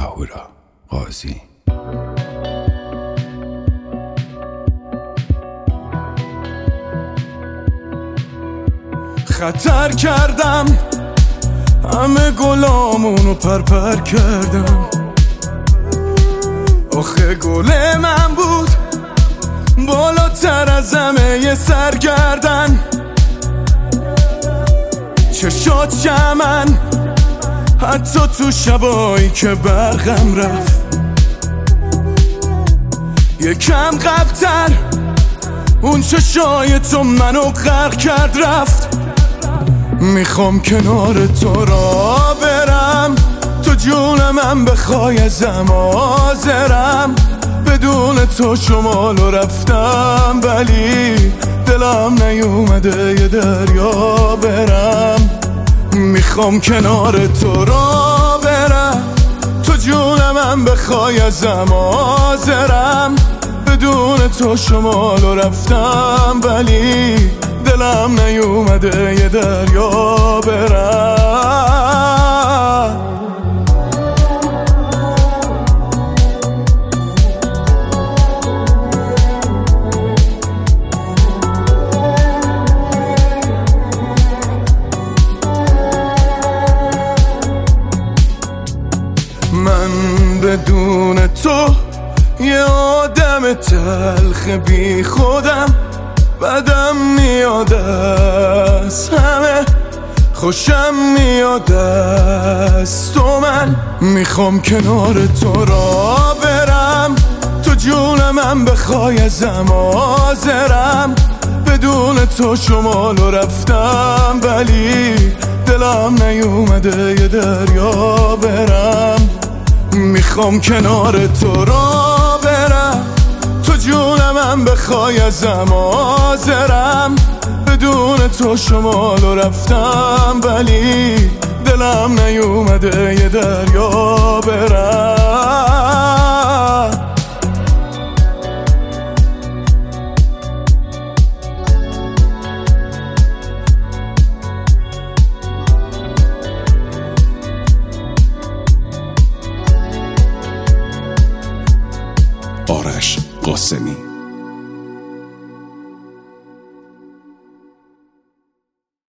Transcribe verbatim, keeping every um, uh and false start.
اهورا قاضی. خطر کردم همه گلامونو پرپر کردم، آخه گل من بود بالاتر از همه ی سرگردن. چشات شمن حتی تو شبایی که برقم رفت، یکم قبل‌تر اون چشای تو منو غرق کرد رفت. میخوام کنار تو را برم، تو جون من بخوای ازم حاضرم. بدون تو شمالو رفتم ولی دلم نیومده یه دریا برم. میخوام کنار تو را برم، تو جون من بخوای ازم حاضرم. بدون تو شمالو رفتم ولی دلم نیومده یه دریا برم. من بدون تو یه آدم تلخ بی خودم، بدم میاد از همه خوشم میاد از تو. من میخوام کنار تو را برم، تو جون من بخوای ازم حاضرم. بدون تو شمالو رفتم ولی دلم نیومده یه دریا برم. میخوام کنار تو را برم، تو جون من بخوای ازم حاضرم. بدون تو شمالو رفتم ولی دلم نیومده یه دریا برم. آرش قاسمی.